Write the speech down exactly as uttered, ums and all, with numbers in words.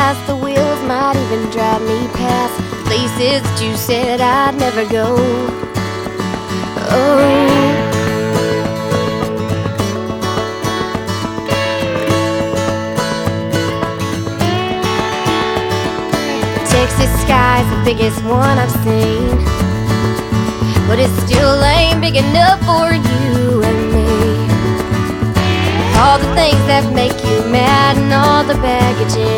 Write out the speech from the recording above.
gas, the wheels might even drive me past places that you said I'd never go. Oh, Texas sky's the biggest one I've seen, but it still ain't big enough for you and me. All the things that make you mad and all the baggage in